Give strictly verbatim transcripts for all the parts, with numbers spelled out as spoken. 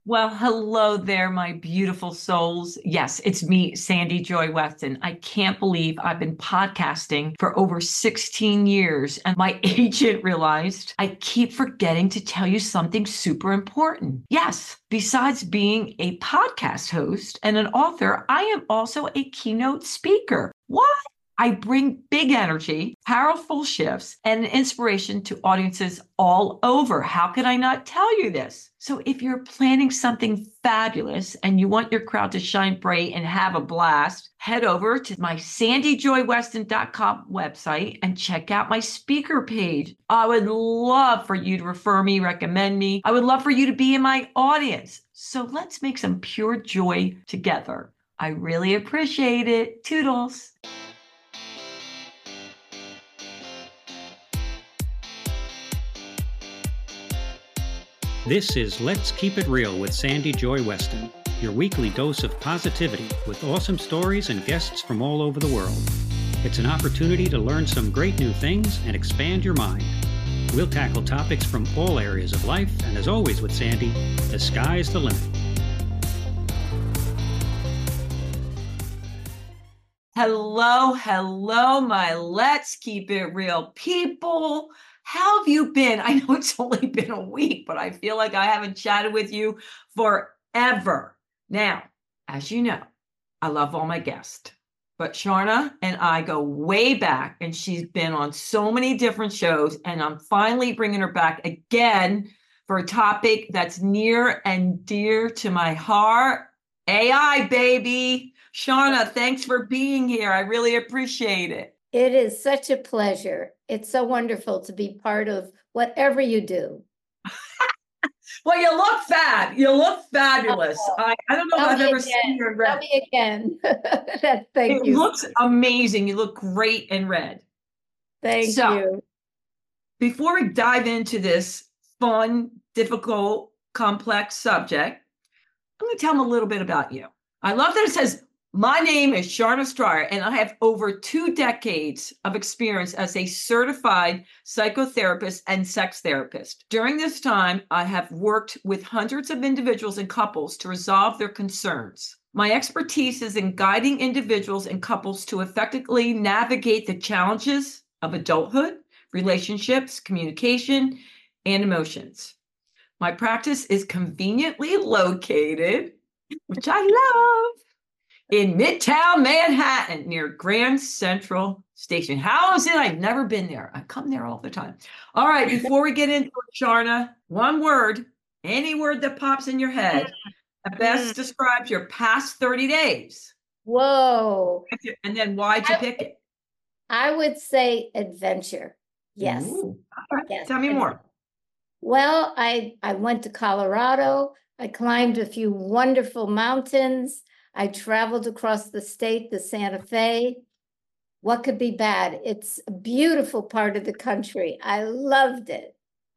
Well, hello there, my beautiful souls. Yes, it's me, Sandy Joy Weston. I can't believe I've been podcasting for over sixteen years, and my agent realized I keep forgetting to tell you something super important. Yes, besides being a podcast host and an author, I am also a keynote speaker. What? I bring big energy, powerful shifts, and inspiration to audiences all over. How could I not tell you this? So, if you're planning something fabulous and you want your crowd to shine bright and have a blast, head over to my sandy joy weston dot com website and check out my speaker page. I would love for you to refer me, recommend me. I would love for you to be in my audience. So, let's make some pure joy together. I really appreciate it. Toodles. This is Let's Keep It Real with Sandy Joy Weston, your weekly dose of positivity with awesome stories and guests from all over the world. It's an opportunity to learn some great new things and expand your mind. We'll tackle topics from all areas of life, and as always with Sandy, the sky's the limit. Hello, hello, my Let's Keep It Real people. How have you been? I know it's only been a week, but I feel like I haven't chatted with you forever. Now, as you know, I love all my guests, but Sharna and I go way back, and she's been on so many different shows, and I'm finally bringing her back again for a topic that's near and dear to my heart. A I, baby. Sharna, thanks for being here. I really appreciate it. It is such a pleasure. It's so wonderful to be part of whatever you do. Well, you look fab. You look fabulous. Oh, I, I don't know if tell I've me ever again. seen you in red. Tell me again. Thank It you. looks amazing. You look great in red. Thank So, you. before we dive into this fun, difficult, complex subject, I'm going to tell them a little bit about you. I love that it says, my name is Sharna Stryer, and I have over two decades of experience as a certified psychotherapist and sex therapist. During this time, I have worked with hundreds of individuals and couples to resolve their concerns. My expertise is in guiding individuals and couples to effectively navigate the challenges of adulthood, relationships, communication, and emotions. My practice is conveniently located, which I love, in Midtown Manhattan near Grand Central Station. How is it? I've never been there. I come there all the time. All right, before we get into it, Sharna, one word, any word that pops in your head that best describes your past thirty days. Whoa. And then why'd you pick it? I would say adventure. Yes. Ooh, all right. Yes. Tell me more. Well, I, I went to Colorado. I climbed a few wonderful mountains. I traveled across the state, the Santa Fe. What could be bad? It's a beautiful part of the country. I loved it.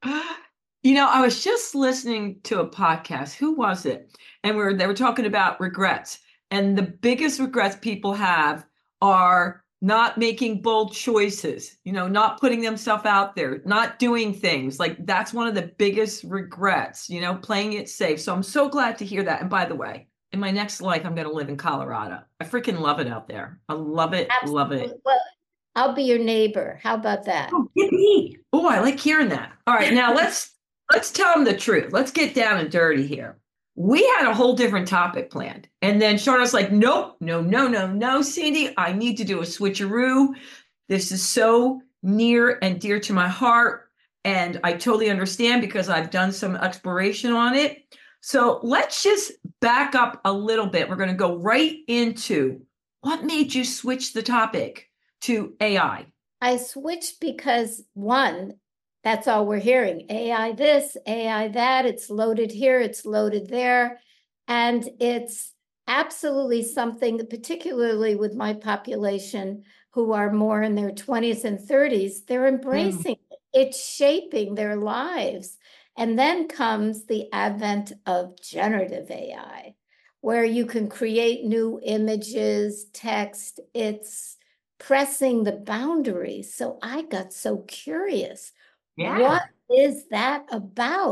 You know, I was just listening to a podcast. Who was it? And we were they were talking about regrets. And the biggest regrets people have are not making bold choices, you know, not putting themselves out there, not doing things. Like that's one of the biggest regrets, you know, playing it safe. So I'm so glad to hear that. And by the way, in my next life, I'm going to live in Colorado. I freaking love it out there. I love it. Love Absolutely. it. Well, I'll be your neighbor. How about that? Oh, yippee. Oh, I like hearing that. All right, now let's let's tell them the truth. Let's get down and dirty here. We had a whole different topic planned. And then Sharna's like, nope, no, no, no, no, Sandy, I need to do a switcheroo. This is so near and dear to my heart. And I totally understand because I've done some exploration on it. So let's just back up a little bit. We're going to go right into what made you switch the topic to A I. I switched because one, that's all we're hearing. A I this, A I that, it's loaded here, it's loaded there. And it's absolutely something, particularly with my population who are more in their twenties and thirties, they're embracing mm. it. It's shaping their lives. And then comes the advent of generative A I, where you can create new images, text. It's pressing the boundaries. So I got so curious. Yeah. What is that about?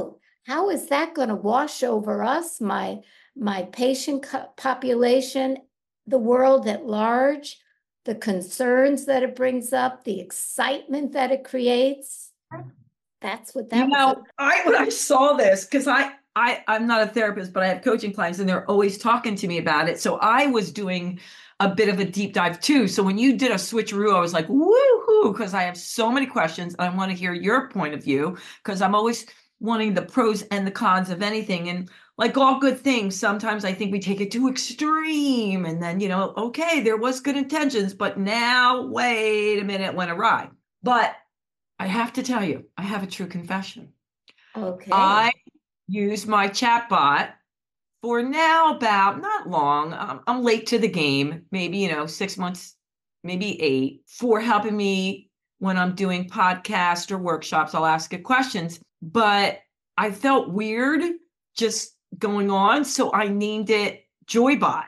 how is that going to wash over us, my my patient population, the world at large, the concerns that it brings up, the excitement that it creates? That's what that you know, was. I when I saw this, because I I I'm not a therapist, but I have coaching clients and they're always talking to me about it. So I was doing a bit of a deep dive too. So when you did a switcheroo, I was like, woohoo, because I have so many questions. And I want to hear your point of view, because I'm always wanting the pros and the cons of anything. And like all good things, sometimes I think we take it to extreme. And then, you know, okay, there was good intentions, but now wait a minute, went awry. But I have to tell you, I have a true confession. Okay. I use my chatbot for now about not long. Um, I'm late to the game, maybe, you know, six months, maybe eight, for helping me when I'm doing podcasts or workshops. I'll ask it questions, but I felt weird just going on. So I named it Joybot.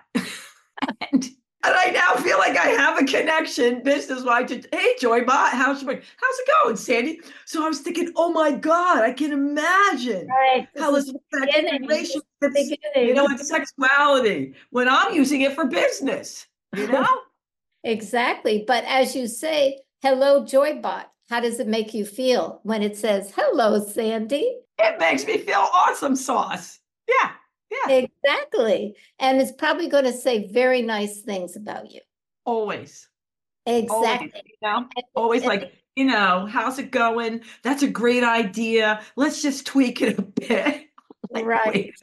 and And I now feel like I have a connection business-wise to, hey, Joybot, how's your, how's it going, Sandy? So I was thinking, oh my God, I can imagine Right. how this affects relationships, you know, and sexuality when I'm using it for business, you know? Exactly. But as you say, hello, Joybot, how does it make you feel when it says, hello, Sandy? It makes me feel awesome sauce. Yeah. Yeah. Exactly. And it's probably going to say very nice things about you. Always. Exactly. Always, you know? Always like, you know, how's it going? That's a great idea. Let's just tweak it a bit. Like, right. Wait.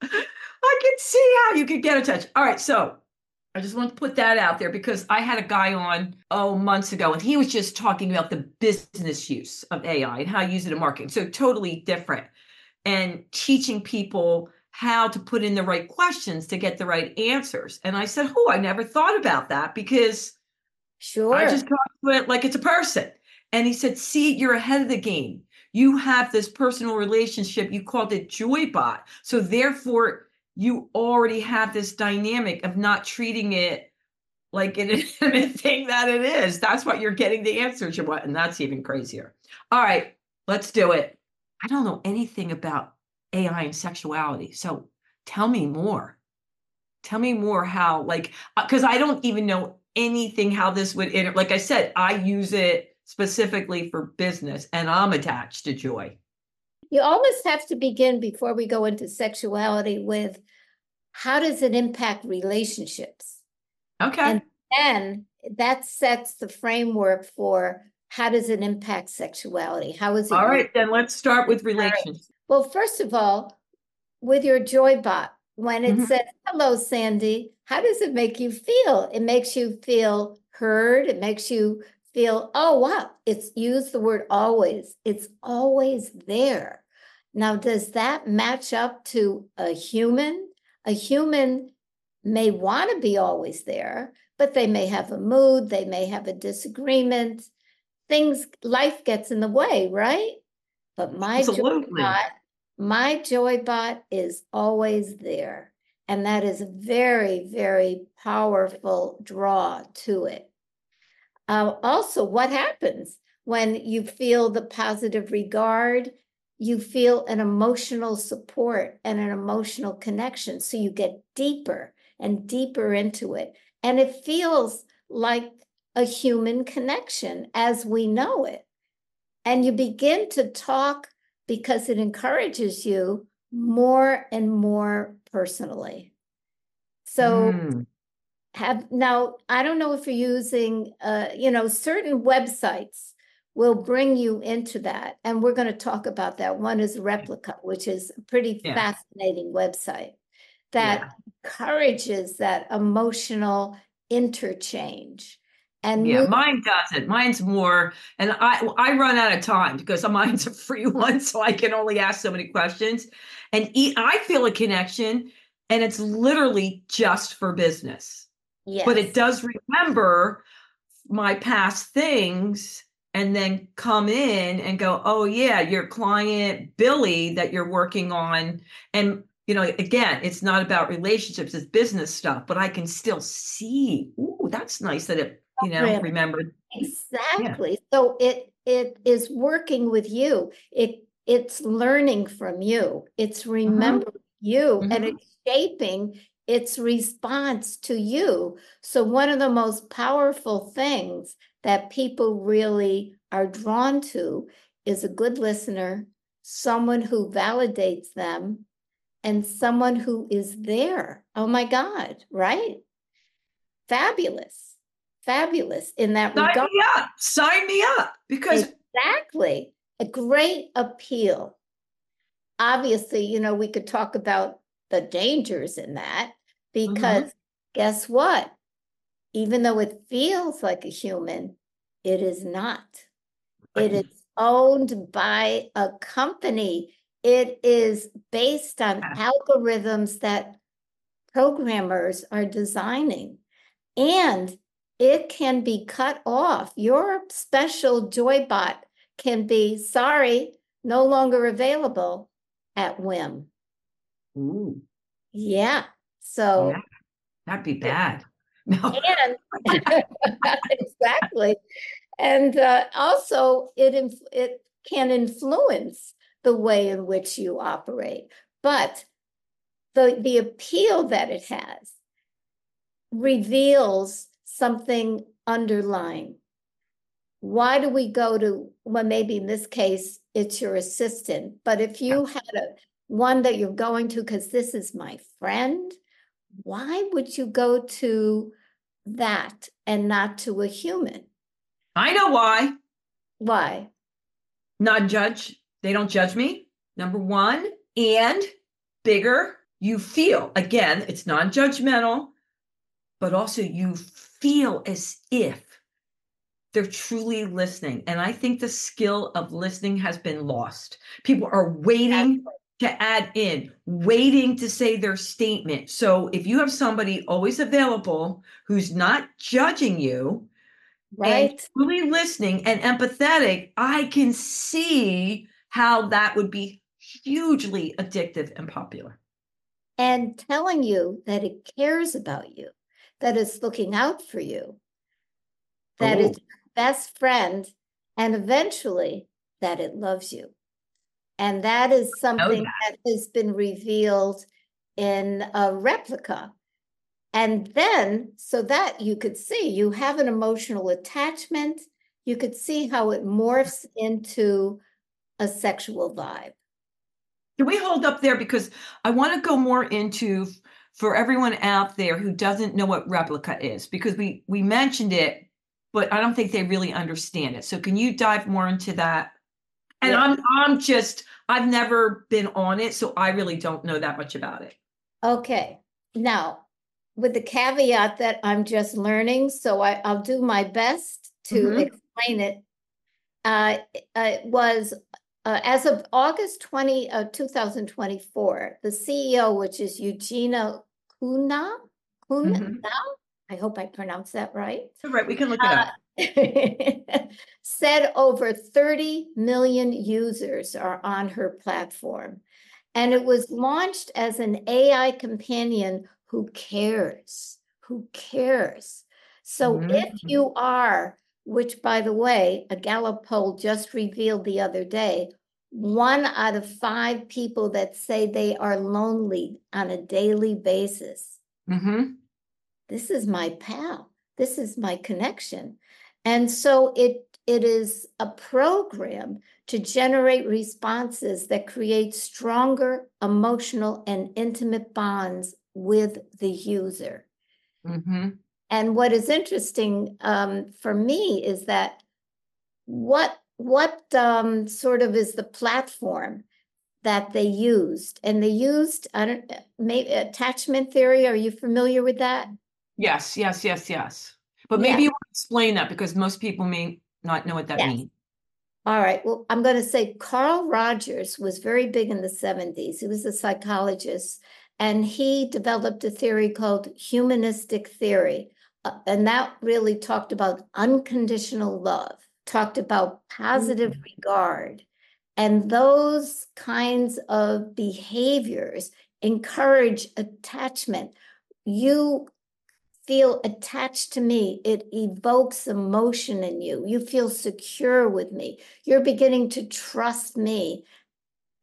I can see how you could get in touch. All right. So I just want to put that out there because I had a guy on, oh, months ago, and he was just talking about the business use of A I and how to use it in marketing. So totally different. And teaching people how to put in the right questions to get the right answers. And I said, oh, I never thought about that because sure. I just talk to it like it's a person. And he said, see, you're ahead of the game. You have this personal relationship. You called it Joybot. So therefore, you already have this dynamic of not treating it like an intimate thing that it is. That's what you're getting the answers you want. And that's even crazier. All right, let's do it. I don't know anything about A I and sexuality. So tell me more. Tell me more how, like, because I don't even know anything how this would, inter- like I said, I use it specifically for business and I'm attached to Joy. You almost have to begin before we go into sexuality with how does it impact relationships? Okay. And then that sets the framework for how does it impact sexuality? How is it? All right, then let's start with relations. Well, first of all, with your Joybot, when it mm-hmm. says, hello, Sandy, how does it make you feel? It makes you feel heard. It makes you feel, oh, wow, it's use the word always. It's always there. Now, does that match up to a human? A human may want to be always there, but they may have a mood. They may have a disagreement. Things, life gets in the way, right? But my Absolutely. Joybot, my Joybot is always there. And that is a very, very powerful draw to it. Uh, also, what happens when you feel the positive regard? You feel an emotional support and an emotional connection. So you get deeper and deeper into it. And it feels like a human connection as we know it. And you begin to talk because it encourages you more and more personally. So mm. have now, I don't know if you're using, uh, you know, certain websites will bring you into that. And we're going to talk about that. One is Replika, which is a pretty yeah. fascinating website that yeah. encourages that emotional interchange. And yeah, move- mine doesn't. Mine's more, and I I run out of time because mine's a free one, so I can only ask so many questions. And e- I feel a connection, and it's literally just for business. Yes. But it does remember my past things and then come in and go, oh yeah, your client Billy that you're working on. And, you know, again, it's not about relationships, it's business stuff, but I can still see, ooh, that's nice that it, you know, remembered. Exactly. Yeah. So it it is working with you. It it's learning from you, it's remembering you, and Mhm. it's shaping its response to you. So one of the most powerful things that people really are drawn to is a good listener, someone who validates them, and someone who is there. Oh my God, right? Fabulous, fabulous in that Sign regard. me up. Sign me up. Because Exactly. A great appeal. Obviously, you know, we could talk about the dangers in that because Mhm. guess what? Even though it feels like a human, it is not. It is owned by a company. It is based on algorithms that programmers are designing. And it can be cut off. Your special Joybot can be, sorry, no longer available at whim. Ooh, Yeah. yeah, So, that'd be bad. No. and exactly. And uh, also, it inf- it can influence the way in which you operate. But the the appeal that it has reveals something underlying. Why do we go to, well, maybe in this case, it's your assistant, but if you had a one that you're going to, because this is my friend, why would you go to that and not to a human? I know why. Why? Not judge. They don't judge me. Number one. And bigger, you feel, again, it's non-judgmental, but also you feel as if they're truly listening. And I think the skill of listening has been lost. People are waiting to add in, waiting to say their statement. So if you have somebody always available who's not judging you, and Right? really listening and empathetic, I can see how that would be hugely addictive and popular. And telling you that it cares about you, that it's looking out for you, that Oh, it's your best friend, and eventually that it loves you. And that is know something that. that has been revealed in a replica. And then, so that you could see, you have an emotional attachment, you could see how it morphs into a sexual vibe. Can we hold up there? Because I want to go more into, for everyone out there who doesn't know what replica is, because we we mentioned it, but I don't think they really understand it. So can you dive more into that? And Yeah. I'm I'm just, I've never been on it, so I really don't know that much about it. Okay. Now, with the caveat that I'm just learning, so I, I'll do my best to Mhm. explain it. Uh, it was uh, as of August twentieth, uh, two thousand twenty-four, the C E O, which is Eugenia Kuna, Kuna, Mhm. I hope I pronounced that right, All right, we can look it up. uh, said over thirty million users are on her platform. And it was launched as an A I companion who cares, who cares. So Mhm. if you are, which by the way, a Gallup poll just revealed the other day, one out of five people that say they are lonely on a daily basis. Mhm. This is my pal. This is my connection. And so it it is a program to generate responses that create stronger emotional and intimate bonds with the user. Mhm. And what is interesting um, for me is that what what um, sort of is the platform that they used? And they used, I don't, maybe attachment theory. Are you familiar with that? Yes, yes, yes, yes. But Yeah. maybe you want to explain that because most people may not know what that Yes. means. All right. Well, I'm going to say Carl Rogers was very big in the seventies. He was a psychologist, and he developed a theory called humanistic theory. Uh, and that really talked about unconditional love, talked about positive Mhm. regard. And those kinds of behaviors encourage attachment. You feel attached to me. It evokes emotion in you. You feel secure with me. You're beginning to trust me.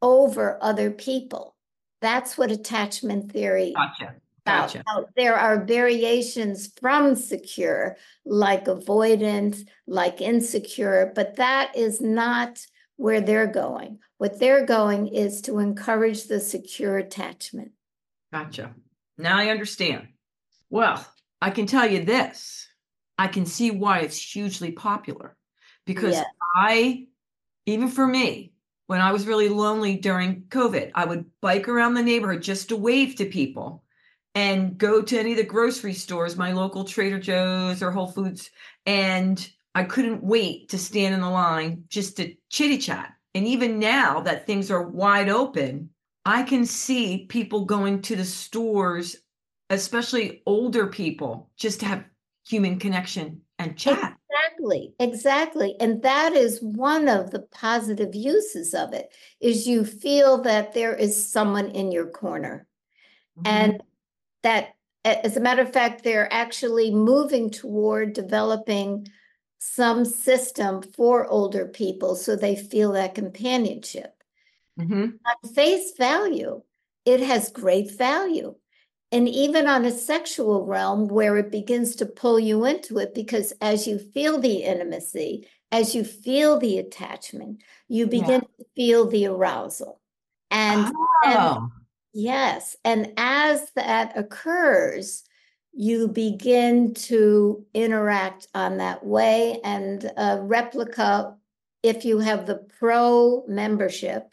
over other people. That's what attachment theory Gotcha. about. Gotcha. Now, there are variations from secure, like avoidant, like insecure, but that is not where they're going. What they're going is to encourage the secure attachment. Gotcha. Now I understand. Well, I can tell you this. I can see why it's hugely popular because Yeah. I, even for me, when I was really lonely during COVID, I would bike around the neighborhood just to wave to people and go to any of the grocery stores, my local Trader Joe's or Whole Foods. And I couldn't wait to stand in the line just to chitty chat. And even now that things are wide open, I can see people going to the stores, especially older people, just to have human connection and chat. Exactly, exactly. And that is one of the positive uses of it, is you feel that there is someone in your corner. Mm-hmm. And that, as a matter of fact, they're actually moving toward developing some system for older people so they feel that companionship. Mm-hmm. On face value, it has great value. And even on a sexual realm where it begins to pull you into it, because as you feel the intimacy, as you feel the attachment, you begin yeah. to feel the arousal. And, oh. and yes, and as that occurs, you begin to interact on that way. And a replica, if you have the pro membership,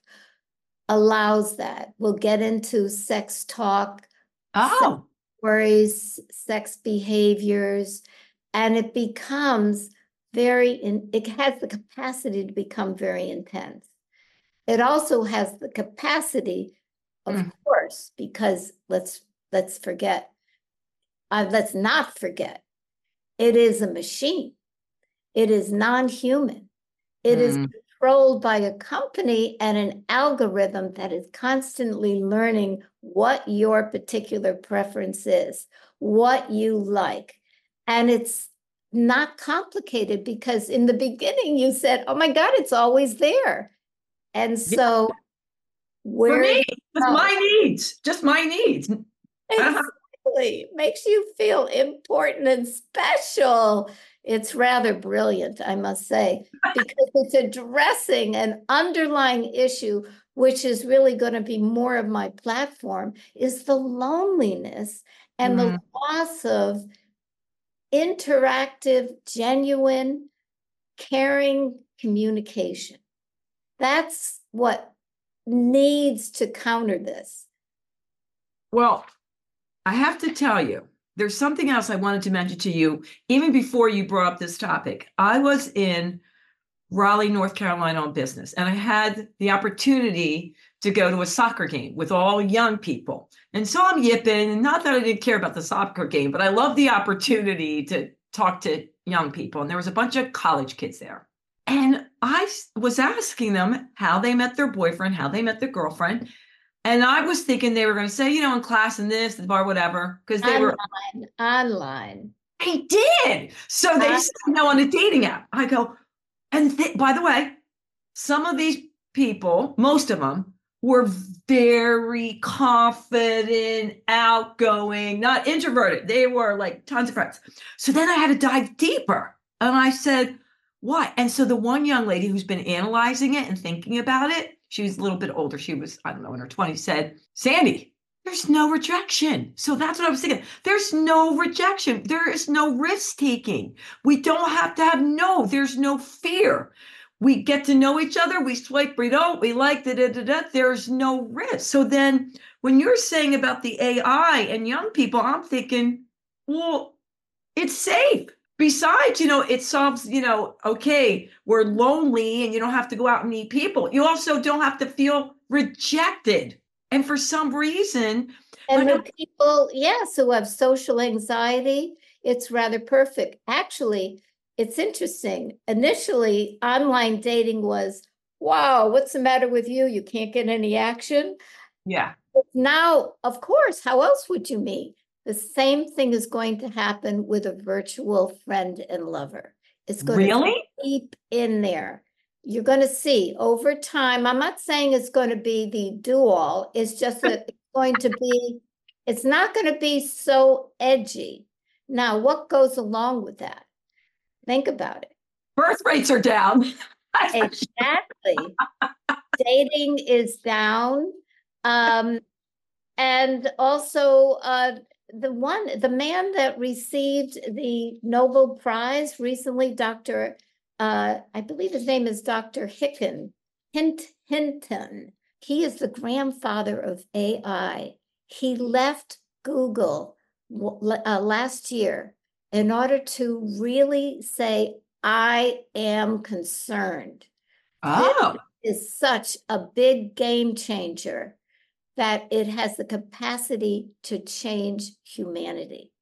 allows that. We'll get into sex talk, oh. sex worries, sex behaviors, and it becomes very, in, it has the capacity to become very intense. It also has the capacity, of mm. course, because let's let's forget, uh, let's not forget, it is a machine. It is non-human. It mm. is controlled by a company and an algorithm that is constantly learning what your particular preference is, what you like. And it's not complicated because in the beginning you said, oh my God, it's always there. And so yeah. where for me, just my needs, just my needs. Exactly. Makes you feel important and special. It's rather brilliant, I must say, because it's addressing an underlying issue, which is really going to be more of my platform, is the loneliness and mm. the loss of interactive, genuine, caring communication. That's what needs to counter this. Well, I have to tell you, there's something else I wanted to mention to you, even before you brought up this topic. I was in Raleigh, North Carolina on business, and I had the opportunity to go to a soccer game with all young people. And so I'm yipping, and not that I didn't care about the soccer game, but I love the opportunity to talk to young people. And there was a bunch of college kids there. And I was asking them how they met their boyfriend, how they met their girlfriend. And I was thinking they were going to say, you know, in class and this, the bar, whatever, because they online, were online. They did. So they said no on a dating app. I go, and th- by the way, some of these people, most of them, were very confident, outgoing, not introverted. They were like tons of friends. So then I had to dive deeper. And I said, why? And so the one young lady who's been analyzing it and thinking about it, she was a little bit older. She was, I don't know, in her twenties, said, Sandy, there's no rejection. So that's what I was thinking. There's no rejection. There is no risk taking. We don't have to have no, there's no fear. We get to know each other. We swipe, we don't, we like, da, da, da, da. There's no risk. So then when you're saying about the A I and young people, I'm thinking, well, it's safe. Besides, you know, it solves, you know, okay, we're lonely and you don't have to go out and meet people. You also don't have to feel rejected. And for some reason. And the people, yes, who have social anxiety, it's rather perfect. Actually, it's interesting. Initially, online dating was, wow, what's the matter with you? You can't get any action. Yeah. But now, of course, how else would you meet? The same thing is going to happen with a virtual friend and lover. It's going really? to be deep in there. You're going to see over time. I'm not saying it's going to be the do-all. It's just that it's going to be, it's not going to be so edgy. Now, what goes along with that? Think about it. Birth rates are down. Exactly. Dating is down. Um, and also uh, the one, the man that received the Nobel Prize recently, Doctor Uh, I believe his name is Doctor Hicken, Hint, Hinton. He is the grandfather of A I. He left Google uh, last year in order to really say, I am concerned. Oh. This is such a big game changer that it has the capacity to change humanity.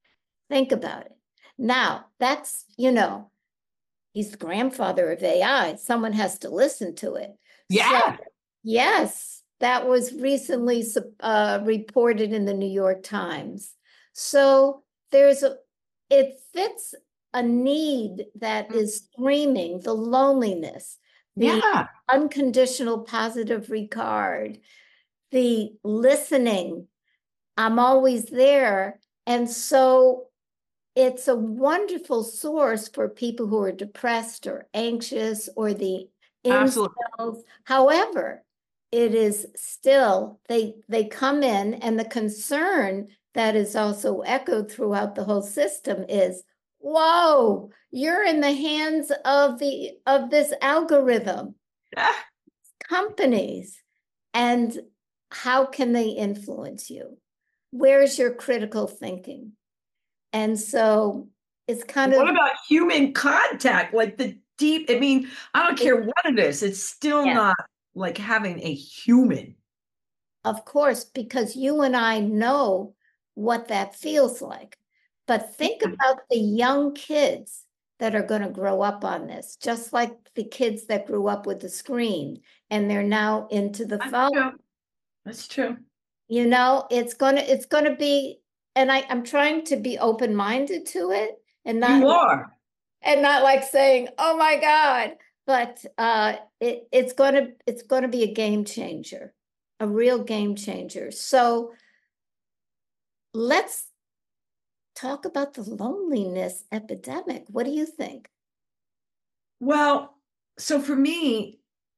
Think about it. Now, that's, you know, he's the grandfather of A I. Someone has to listen to it. Yeah. So, yes, that was recently uh, reported in the New York Times. So there's a, it fits a need that is screaming, the loneliness, the Yeah. unconditional positive regard, the listening. I'm always there. And so it's a wonderful source for people who are depressed or anxious or the incels. However, it is still, they they come in, and the concern that is also echoed throughout the whole system is, whoa, you're in the hands of the of this algorithm. Yeah. Companies, and how can they influence you? Where's your critical thinking? And so it's kind what of. What about human contact? Like the deep, I mean, I don't care what it is. It's still yeah. not like having a human. Of course, because you and I know what that feels like. But think yeah. about the young kids that are going to grow up on this, just like the kids that grew up with the screen and they're now into the That's phone. True. That's true. You know, it's gonna it's gonna be. And I, I'm trying to be open-minded to it, and not you are, and not like saying, "Oh my God!" But uh, it, it's gonna it's gonna be a game changer, a real game changer. So let's talk about the loneliness epidemic. What do you think? Well, so for me,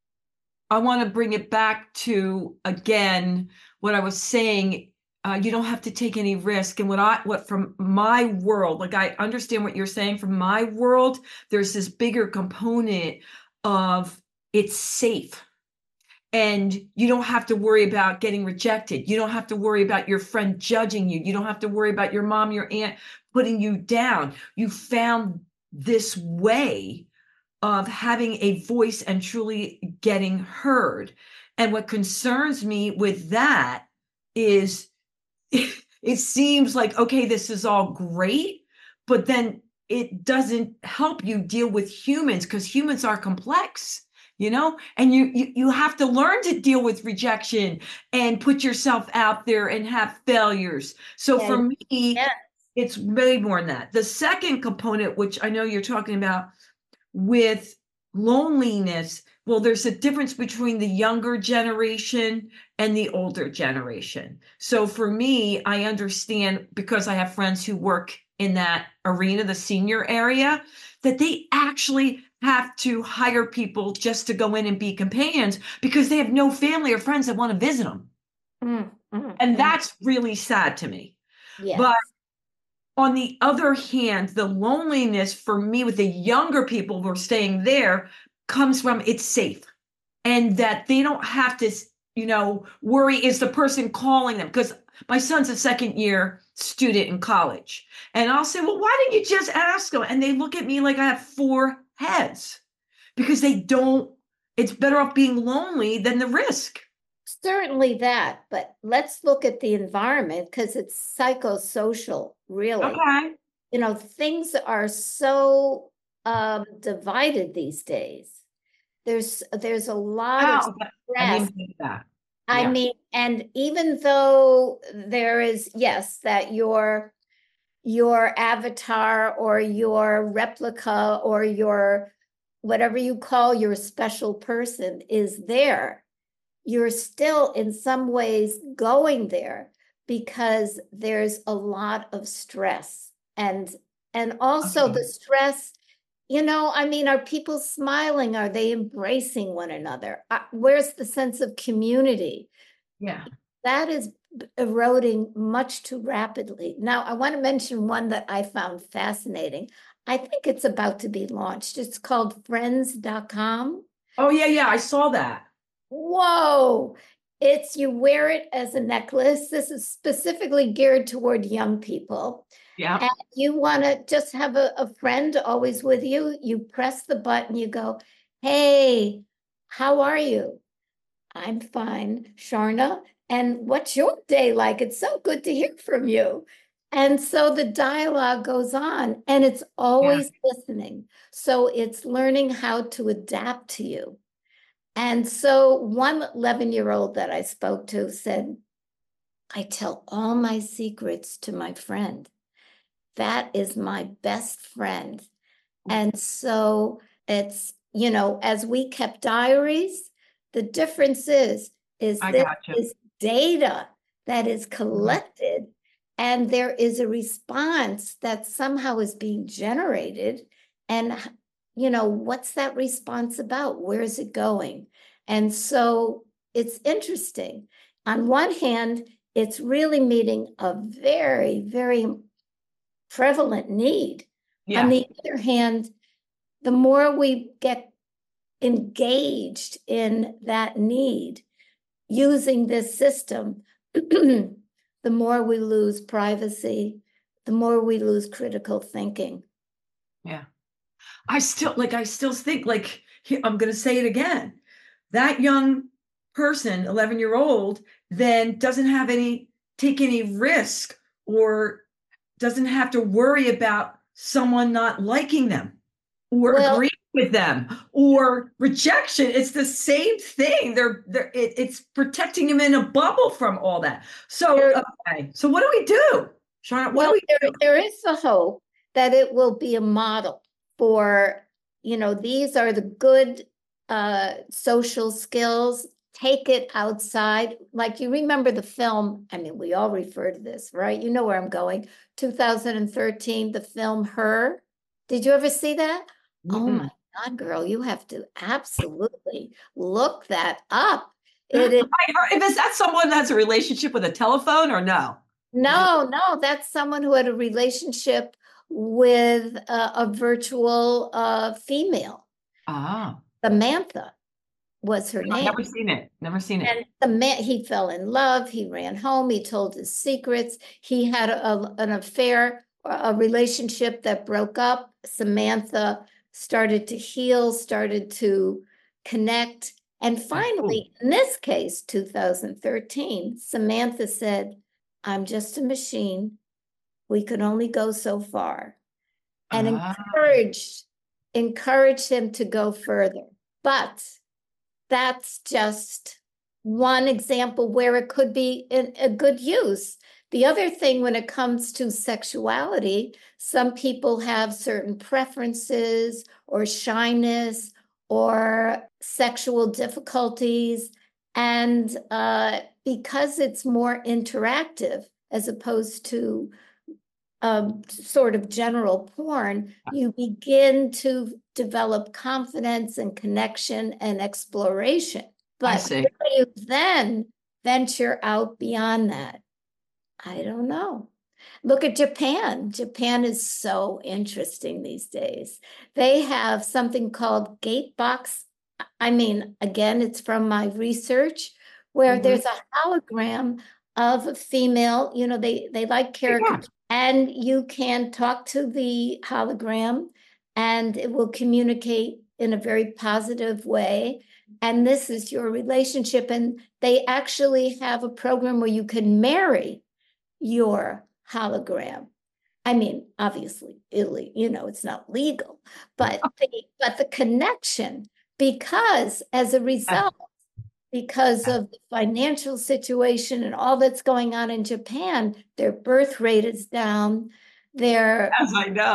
I want to bring it back to again what I was saying. Uh, you don't have to take any risk. And what I, what from my world, like I understand what you're saying from my world, there's this bigger component of it's safe. And you don't have to worry about getting rejected. You don't have to worry about your friend judging you. You don't have to worry about your mom, your aunt putting you down. You found this way of having a voice and truly getting heard. And what concerns me with that is it seems like, okay, this is all great, but then it doesn't help you deal with humans because humans are complex, you know, and you, you you have to learn to deal with rejection and put yourself out there and have failures. So yeah, for me, yeah. it's way more than that. The second component, which I know you're talking about with loneliness, well, there's a difference between the younger generation and the older generation. So for me, I understand because I have friends who work in that arena, the senior area, that they actually have to hire people just to go in and be companions because they have no family or friends that want to visit them. Mm-hmm. And that's really sad to me. Yes. But on the other hand, the loneliness for me with the younger people who are staying there comes from it's safe and that they don't have to, you know, worry, is the person calling them? Because my son's a second year student in college. And I'll say, well, why didn't you just ask them? And they look at me like I have four heads because they don't, it's better off being lonely than the risk. Certainly that, but let's look at the environment because it's psychosocial, really. Okay. You know, things are so um, divided these days. There's there's a lot wow. of stress. I didn't think that. Yeah. I mean, and even though there is, yes, that your your avatar or your replica or your whatever you call your special person is there, you're still in some ways going there because there's a lot of stress. And and also Okay. the stress, you know, I mean, are people smiling? Are they embracing one another? Uh, where's the sense of community? Yeah. That is eroding much too rapidly. Now, I want to mention one that I found fascinating. I think it's about to be launched. It's called friends dot com. Oh, yeah, yeah. I saw that. Whoa. It's you wear it as a necklace. This is specifically geared toward young people. Yeah. And you want to just have a, a friend always with you. You press the button, you go, hey, how are you? I'm fine, Sharna. And what's your day like? It's so good to hear from you. And so the dialogue goes on, and it's Yeah. always listening. So it's learning how to adapt to you. And so one eleven year old that I spoke to said, I tell all my secrets to my friend. That is my best friend. And so it's, you know, as we kept diaries, the difference is, is I this gotcha. is data that is collected, and there is a response that somehow is being generated. And, you know, what's that response about? Where is it going? And so it's interesting. On one hand, it's really meeting a very, very prevalent need. On Yeah. the other hand, the more we get engaged in that need using this system, the more we lose privacy, the more we lose critical thinking. Yeah. I still like, I still think like, here, I'm going to say it again. That young person, eleven year old, then doesn't have any, take any risk or doesn't have to worry about someone not liking them or Well, agreeing with them or rejection. It's the same thing. They're, they're it, it's protecting them in a bubble from all that. So, there, okay. So what do we do? Charlotte, what do well, we there, do? there is the hope that it will be a model for, you know, these are the good uh, social skills. Take it outside. Like you remember the film, I mean, we all refer to this, right? You know where I'm going. two thousand thirteen, the film Her. Did you ever see that? Oh Mm-mm. my God, girl, you have to absolutely look that up. It is I heard, if is that someone that has a relationship with a telephone or no? Is it? no, no, that's someone who had a relationship with a, a virtual uh, female. Ah, Samantha was her I've name. never seen it. Never seen it. And the man, he fell in love. He ran home. He told his secrets. He had a, an affair, a relationship that broke up. Samantha started to heal, started to connect. And finally, in this case, two thousand thirteen, Samantha said, I'm just a machine. We could only go so far. And Ah, encouraged, encouraged him to go further. But that's just one example where it could be in a good use. The other thing, when it comes to sexuality, some people have certain preferences or shyness or sexual difficulties. And uh, because it's more interactive as opposed to um, sort of general porn, you begin to develop confidence and connection and exploration. I But see. where do you then venture out beyond that? I don't know. Look at Japan. Japan is so interesting these days. They have something called Gatebox. I mean, again, it's from my research, where Mhm. there's a hologram of a female, you know, they, they like Yeah, caricature, and you can talk to the hologram and it will communicate in a very positive way. And this is your relationship. And they actually have a program where you can marry your hologram. I mean, obviously, Italy, you know, it's not legal, but the, but the connection, because as a result, because of the financial situation and all that's going on in Japan, their birth rate is down. Their as I know.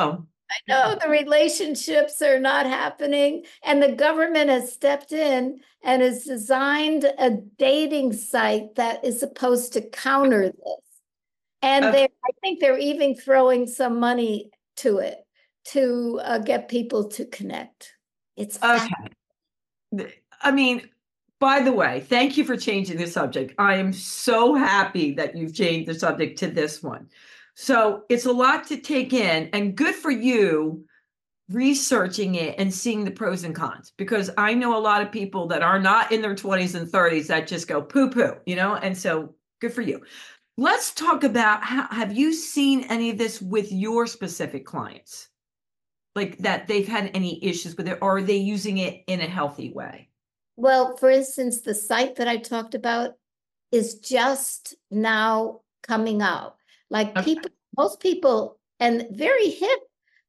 I know the relationships are not happening, and the government has stepped in and has designed a dating site that is supposed to counter this. And Okay. they, I think they're even throwing some money to it to uh, get people to connect. It's fast. Okay. I mean, by the way, thank you for changing the subject. I am so happy that you've changed the subject to this one. So it's a lot to take in, and good for you researching it and seeing the pros and cons, because I know a lot of people that are not in their twenties and thirties that just go poo poo, you know, and so good for you. Let's talk about how, have you seen any of this with your specific clients? Like that they've had any issues with it, or are they using it in a healthy way? Well, for instance, the site that I talked about is just now coming out. Like Okay. people, most people, and very hip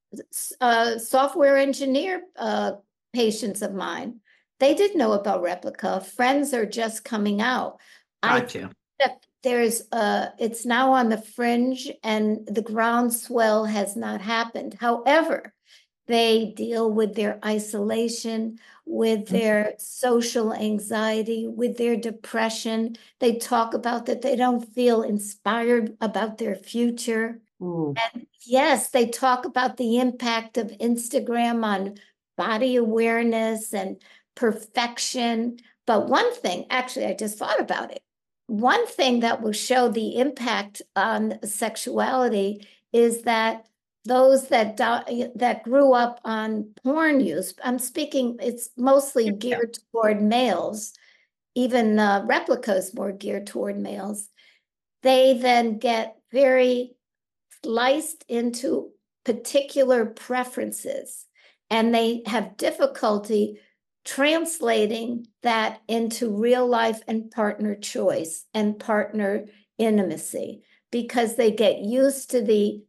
uh, software engineer uh, patients of mine, they didn't know about Replika. Friends are just coming out. I Got you. think that there's uh it's now on the fringe, and the groundswell has not happened. However, they deal with their isolation, with their social anxiety, with their depression. They talk about that they don't feel inspired about their future. Ooh. And yes, they talk about the impact of Instagram on body awareness and perfection. But one thing, actually, I just thought about it. One thing that will show the impact on sexuality is that those that that grew up on porn use, I'm speaking, it's mostly geared toward males, even uh, Replika's more geared toward males. They then get very sliced into particular preferences, and they have difficulty translating that into real life and partner choice and partner intimacy, because they get used to the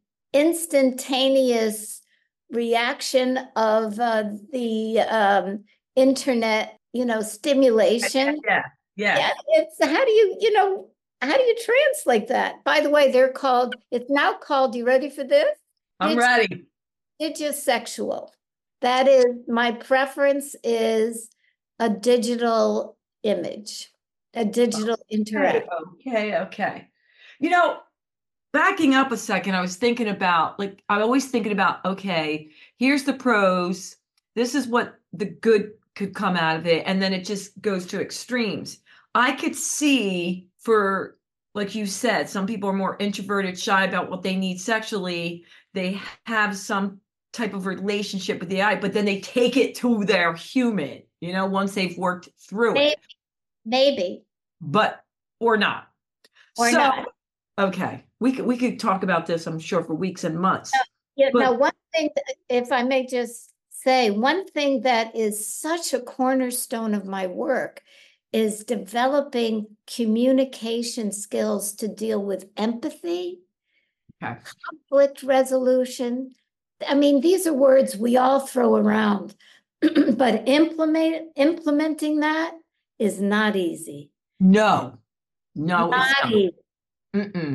instantaneous reaction of uh, the um, internet, you know, stimulation. Yeah. Yeah. Yeah, it's how do you, you know, how do you translate that? By the way, they're called, it's now called, you ready for this? I'm Dig- ready. Digisexual. That is, my preference is a digital image, a digital interaction. Okay, okay. You know, backing up a second, I was thinking about, like, I'm always thinking about, okay, here's the pros. This is what the good could come out of it. And then it just goes to extremes. I could see for, like you said, some people are more introverted, shy about what they need sexually. They have some type of relationship with the A I, but then they take it to their human, you know, once they've worked through Maybe, it, maybe, but, or not. or So, not. okay, we could, we could talk about this, I'm sure, for weeks and months. Yeah, But- now one thing, that- if I may just say, one thing that is such a cornerstone of my work is developing communication skills to deal with empathy, Okay. conflict resolution. I mean, these are words we all throw around, but implement implementing that is not easy. No, no, it's Not not. easy. Mm-mm.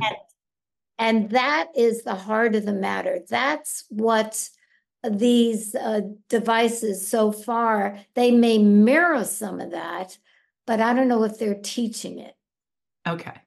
And that is the heart of the matter. That's what these uh, devices so far, they may mirror some of that, but I don't know if they're teaching it. Okay.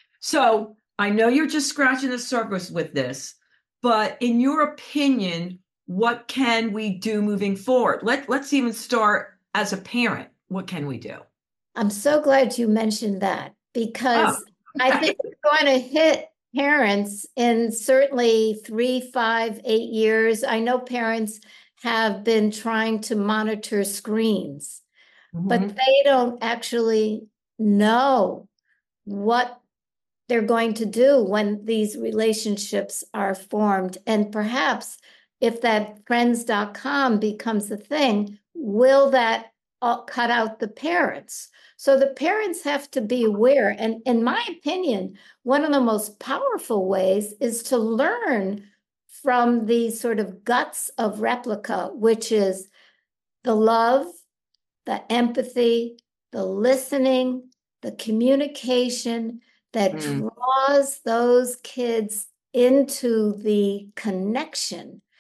So I know you're just scratching the surface with this, but in your opinion, what can we do moving forward? Let, let's even start as a parent. What can we do? I'm so glad you mentioned that, because Oh, I okay. think it's going to hit parents in certainly three, five, eight years. I know parents have been trying to monitor screens, but Mhm. they don't actually know what they're going to do when these relationships are formed. And perhaps if that friends dot com becomes a thing, will that all cut out the parents? So the parents have to be aware. And in my opinion, one of the most powerful ways is to learn from the sort of guts of Replika, which is the love, the empathy, the listening, the communication that Mm. draws those kids into the connection.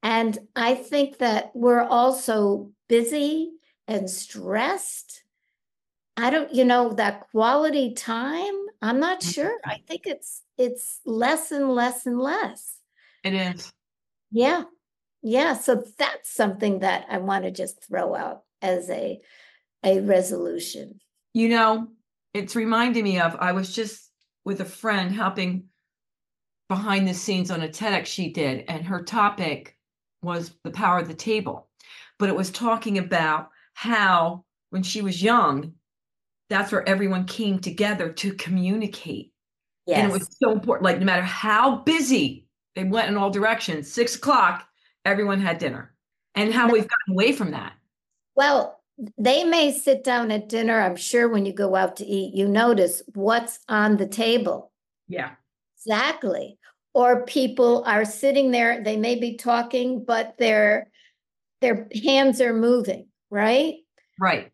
And I think that we're also busy and stressed. I don't, you know, that quality time, I'm not sure. I think it's it's less and less and less. It is. Yeah. Yeah. So that's something that I want to just throw out as a a resolution. You know, it's reminding me of, I was just with a friend helping behind the scenes on a TEDx she did, and her topic was the power of the table. But it was talking about how when she was young, that's where everyone came together to communicate. Yes. And it was so important. Like, no matter how busy they went in all directions, six o'clock, everyone had dinner. And how we've gotten away from that. Well, they may sit down at dinner. I'm sure when you go out to eat, you notice what's on the table. Yeah. Exactly. Or people are sitting there, they may be talking, but their their hands are moving, right? Right.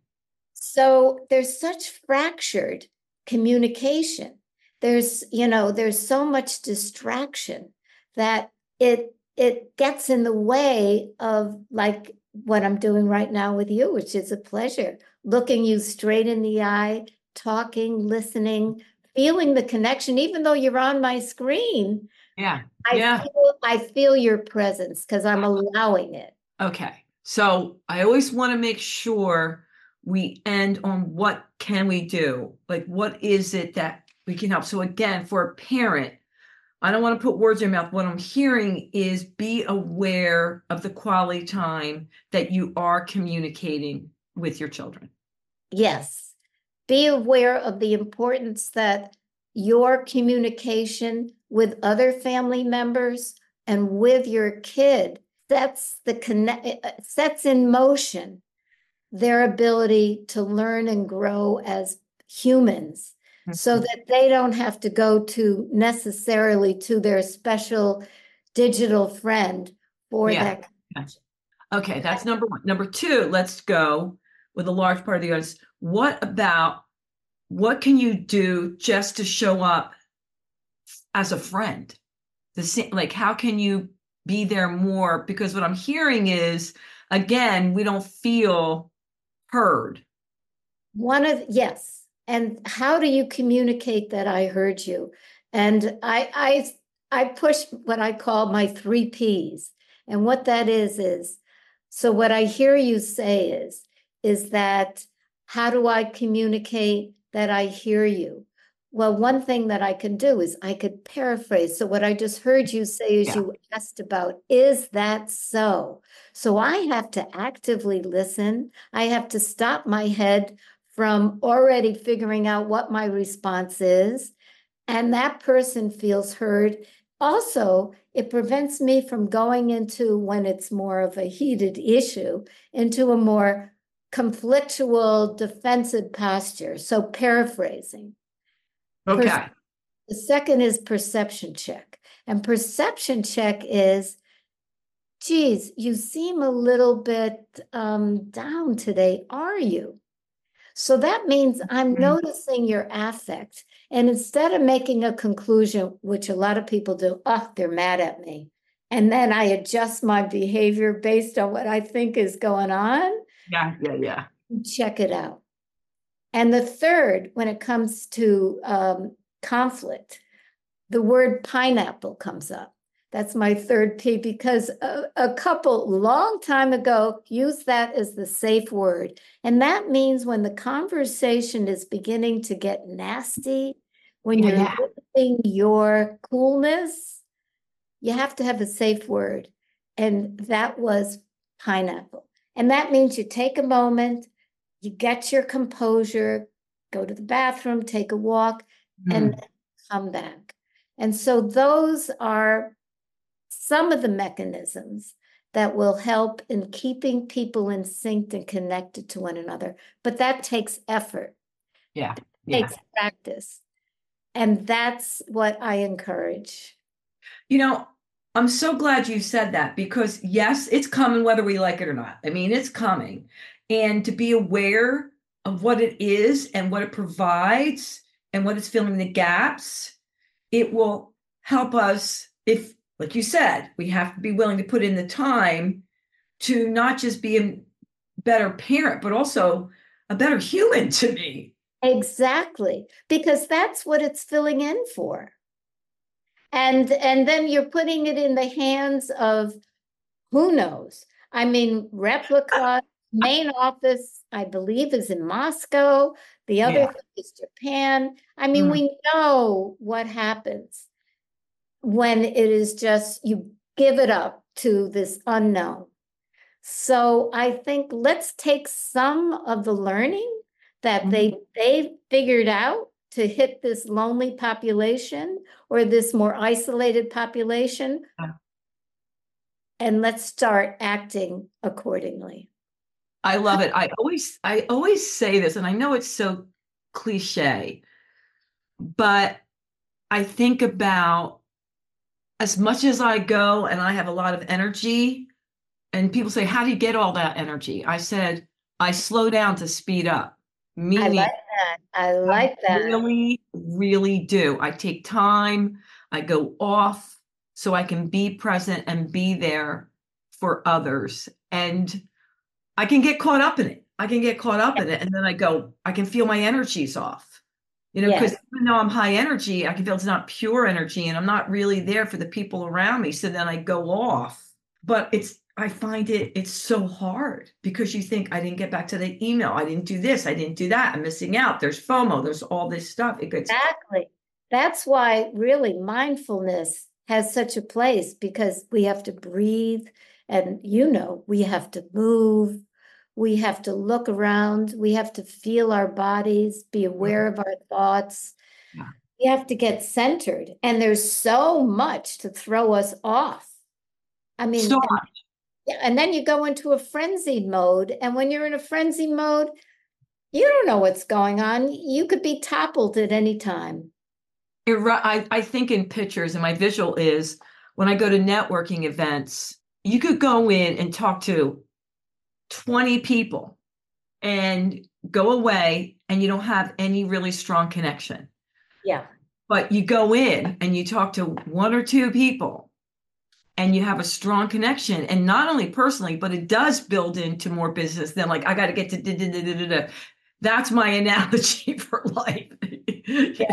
So there's such fractured communication. There's, you know, there's so much distraction that it it gets in the way of, like, what I'm doing right now with you, which is a pleasure, looking you straight in the eye, talking, listening, feeling the connection, even though you're on my screen. Yeah. I yeah. feel, I feel your presence because I'm allowing it. Okay. So I always want to make sure we end on what can we do? Like, what is it that we can help? So again, for a parent, I don't want to put words in your mouth. What I'm hearing is be aware of the quality time that you are communicating with your children. Yes. Be aware of the importance that your communication with other family members and with your kid sets the connect sets in motion their ability to learn and grow as humans, mm-hmm. so that they don't have to go to necessarily to their special digital friend for yeah. that. Yeah. Okay, that's number one. Number two, let's go with a large part of the audience. What about, what can you do just to show up as a friend? The like, how can you be there more? Because what I'm hearing is, again, we don't feel heard. One of, yes. And how do you communicate that I heard you? And I I I push what I call my three P's. And what that is, is, so what I hear you say is, is that how do I communicate that I hear you? Well, one thing that I can do is I could paraphrase. So what I just heard you say is, yeah. You asked about, is that so? So I have to actively listen. I have to stop my head from already figuring out what my response is. And that person feels heard. Also, it prevents me from going into, when it's more of a heated issue, into a more conflictual, defensive posture. So paraphrasing. Okay. Per- the second is perception check. And perception check is, geez, you seem a little bit um, down today, are you? So that means I'm mm-hmm. noticing your affect. And instead of making a conclusion, which a lot of people do, oh, they're mad at me, and then I adjust my behavior based on what I think is going on. Yeah, yeah, yeah. Check it out. And the third, when it comes to um, conflict, the word pineapple comes up. That's my third P, because a, a couple long time ago used that as the safe word. And that means when the conversation is beginning to get nasty, when yeah, you're yeah. losing your coolness, you have to have a safe word. And that was pineapple. And that means you take a moment, you get your composure, go to the bathroom, take a walk, mm. and come back. And so those are some of the mechanisms that will help in keeping people in sync and connected to one another. But that takes effort. Yeah. It yeah. takes practice. And that's what I encourage. You know, I'm so glad you said that, because yes, it's coming whether we like it or not. I mean, it's coming. And to be aware of what it is and what it provides and what it's filling the gaps, it will help us. If like you said, we have to be willing to put in the time to not just be a better parent, but also a better human to me. Exactly, because that's what it's filling in for. And and then you're putting it in the hands of who knows? I mean, Replica main office, I believe, is in Moscow. The other Yeah. thing is Japan. I mean, Mm. we know what happens when it is just you give it up to this unknown. So I think let's take some of the learning that Mhm. they they figured out to hit this lonely population or this more isolated population, Yeah. and let's start acting accordingly. I love it. I always, I always say this, and I know it's so cliche, but I think about as much as I go and I have a lot of energy, and people say, how do you get all that energy? I said, I slow down to speed up, I meaning like that. I I like that. really, really do. I take time, I go off so I can be present and be there for others. And I can get caught up in it. I can get caught up in it. And then I go, I can feel my energy's off. You know, because Yes. even though I'm high energy, I can feel it's not pure energy and I'm not really there for the people around me. So then I go off. But it's, I find it, it's so hard because you think I didn't get back to the email. I didn't do this. I didn't do that. I'm missing out. There's FOMO. There's all this stuff. It gets, Exactly. That's why really mindfulness has such a place because we have to breathe and, you know, we have to move. We have to look around. We have to feel our bodies, be aware of our thoughts. yeah. We have to get centered. And there's so much to throw us off. I mean, So and, yeah, and then you go into a frenzied mode. And when you're in a frenzied mode, you don't know what's going on. You could be toppled at any time. It, I, I think in pictures, and my visual is when I go to networking events, you could go in and talk to twenty people and go away and you don't have any really strong connection. Yeah. But you go in and you talk to one or two people and you have a strong connection. And not only personally, but it does build into more business than like, I got to get to da, da, da, da, da. That's my analogy for life. Yeah.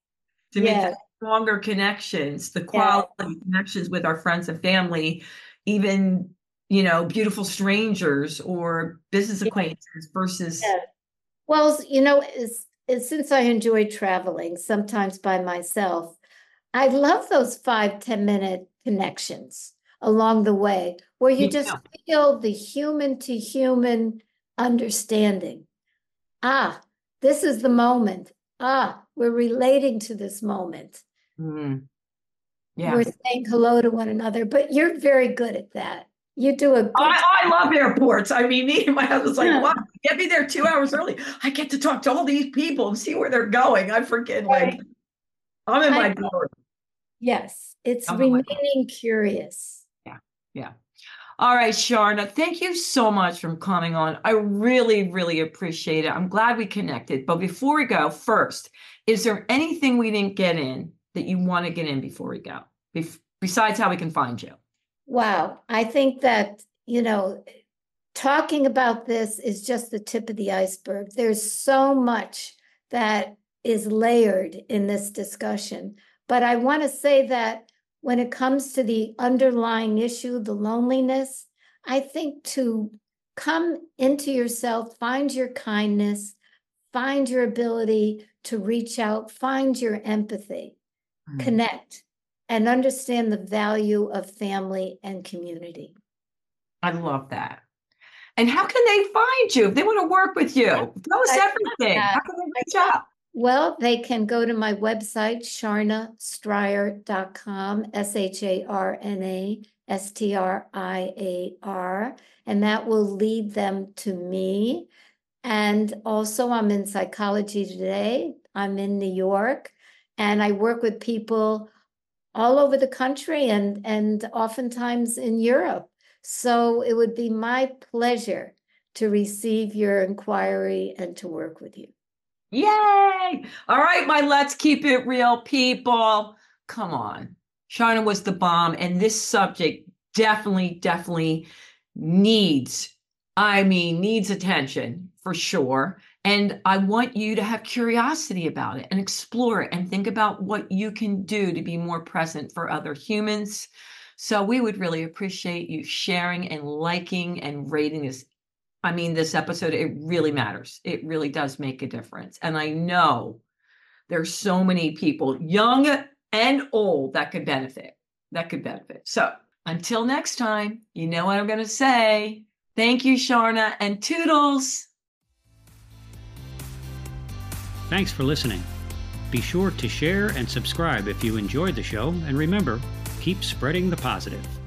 To make Yeah. stronger connections, the Yeah. quality connections with our friends and family, even, you know, beautiful strangers or business Yeah. acquaintances versus. Yeah. Well, you know, is, is since I enjoy traveling, sometimes by myself, I love those five ten minute connections along the way where you Me just too. feel the human to human understanding. Ah, this is the moment. Ah, we're relating to this moment. Mm, yeah. We're saying hello to one another, but you're very good at that. You do a good I, I love airports. I mean, me and my husband's like, Yeah. wow, get me there two hours early. I get to talk to all these people and see where they're going. I forget, like, I'm in I my know. glory. Yes, it's I'm in my glory. remaining curious. Yeah, yeah. All right, Sharna, thank you so much for coming on. I really, really appreciate it. I'm glad we connected. But before we go, first, is there anything we didn't get in that you want to get in before we go? Bef- besides how we can find you? Wow. I think that, you know, talking about this is just the tip of the iceberg. There's so much that is layered in this discussion. But I want to say that when it comes to the underlying issue, the loneliness, I think to come into yourself, find your kindness, find your ability to reach out, find your empathy, Mm. connect, and understand the value of family and community. I love that. And how can they find you if they want to work with you? Tell us everything. How can they reach out? Well, they can go to my website, sharna striar dot com, S H A R N A S T R I A R, and that will lead them to me. And also, I'm in Psychology Today. I'm in New York, and I work with people all over the country and, and oftentimes in Europe. So it would be my pleasure to receive your inquiry and to work with you. Yay! All right, my Let's Keep It Real people. Come on. Sharna was the bomb. And this subject definitely, definitely needs, I mean, needs attention for sure. And I want you to have curiosity about it and explore it and think about what you can do to be more present for other humans. So we would really appreciate you sharing and liking and rating this. I mean, this episode, it really matters. It really does make a difference. And I know there's so many people, young and old, that could benefit, that could benefit. So until next time, you know what I'm going to say. Thank you, Sharna, and toodles. Thanks for listening. Be sure to share and subscribe if you enjoyed the show, and remember, keep spreading the positive.